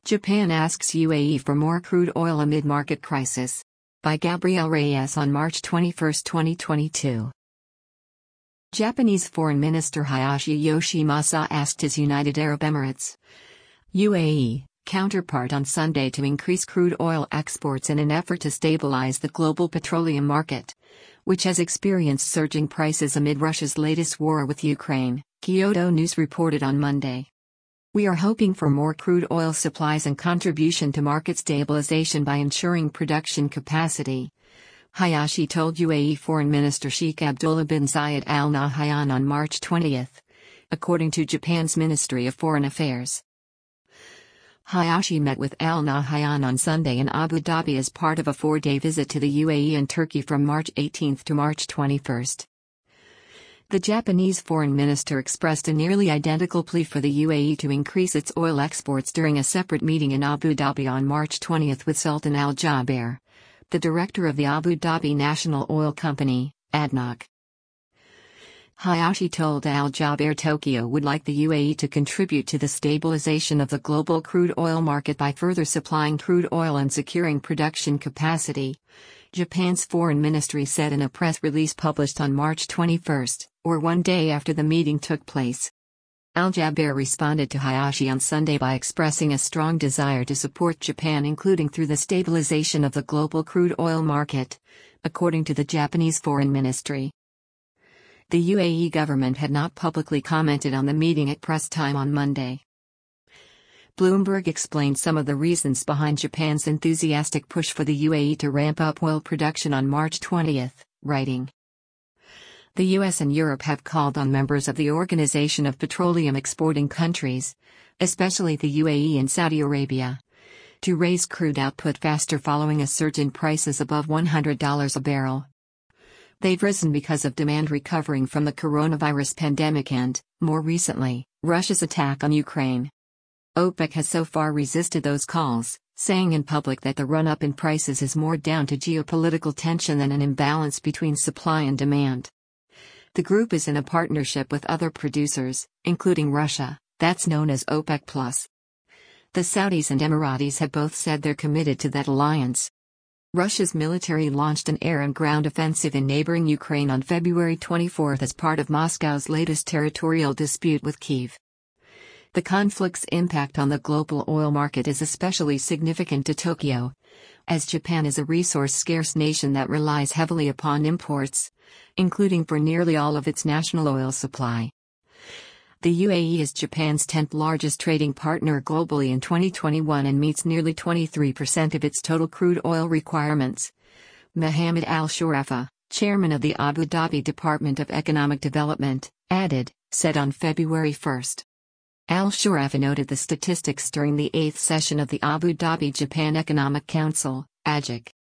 Japan asks UAE for more crude oil amid market crisis. By Gabriel Reyes on March 21, 2022. Japanese Foreign Minister Hayashi Yoshimasa asked his United Arab Emirates (UAE) counterpart on Sunday to increase crude oil exports in an effort to stabilize the global petroleum market, which has experienced surging prices amid Russia's latest war with Ukraine, Kyodo News reported on Monday. "We are hoping for more crude oil supplies and contribution to market stabilization by ensuring production capacity," Hayashi told UAE Foreign Minister Sheikh Abdullah bin Zayed Al Nahyan on March 20, according to Japan's Ministry of Foreign Affairs. Hayashi met with Al Nahyan on Sunday in Abu Dhabi as part of a 4-day visit to the UAE and Turkey from March 18 to March 21. The Japanese foreign minister expressed a nearly identical plea for the UAE to increase its oil exports during a separate meeting in Abu Dhabi on March 20 with Sultan Al Jaber, the director of the Abu Dhabi National Oil Company, ADNOC. Hayashi told Al Jaber Tokyo would like the UAE to contribute to the stabilization of the global crude oil market by further supplying crude oil and securing production capacity, Japan's foreign ministry said in a press release published on March 21, or one day after the meeting took place. Al Jaber responded to Hayashi on Sunday by expressing a strong desire to support Japan, including through the stabilization of the global crude oil market, according to the Japanese Foreign Ministry. The UAE government had not publicly commented on the meeting at press time on Monday. Bloomberg explained some of the reasons behind Japan's enthusiastic push for the UAE to ramp up oil production on March 20, writing, "The US and Europe have called on members of the Organization of Petroleum Exporting Countries, especially the UAE and Saudi Arabia, to raise crude output faster following a surge in prices above $100 a barrel. They've risen because of demand recovering from the coronavirus pandemic and, more recently, Russia's attack on Ukraine. OPEC has so far resisted those calls, saying in public that the run-up in prices is more down to geopolitical tension than an imbalance between supply and demand. The group is in a partnership with other producers, including Russia, that's known as OPEC+. The Saudis and Emiratis have both said they're committed to that alliance." Russia's military launched an air and ground offensive in neighboring Ukraine on February 24 as part of Moscow's latest territorial dispute with Kyiv. The conflict's impact on the global oil market is especially significant to Tokyo, as Japan is a resource-scarce nation that relies heavily upon imports, including for nearly all of its national oil supply. The UAE is Japan's 10th largest trading partner globally in 2021 and meets nearly 23% of its total crude oil requirements. Mohammed Al Shurafa, chairman of the Abu Dhabi Department of Economic Development, said on February 1. Al Shurafa noted the statistics during the 8th session of the Abu Dhabi Japan Economic Council, AJEC.